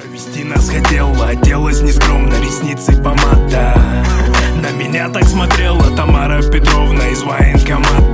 Довести нас хотела, оделась нескромно, ресницы помада. На меня так смотрела Тамара Петровна из военкомата.